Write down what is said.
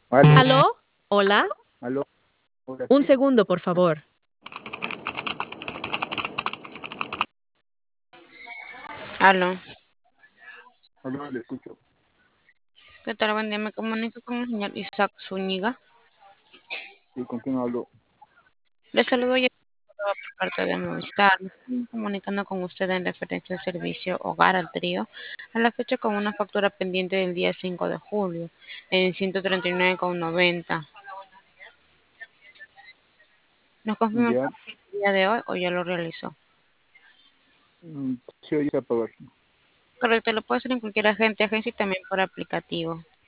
Aló, ¿Aló? ¿Hola? aló, hola, Un sí, segundo, por favor. Aló, aló, le escucho. ¿qué tal? Buen día, me comunico con el señor Isaac Zúñiga. ¿Y con quién hablo? Le saludo yo por parte de Movistar. Me estoy comunicando con usted en referencia al servicio Hogar al Trío, a la fecha con una factura pendiente del día 5 de julio, en 139,90. ¿Nos confirma Ya, el día de hoy o ya lo realizó? sí, oye, a pagar. Correcto, lo puede hacer en cualquier agente, agencia y también por aplicativo.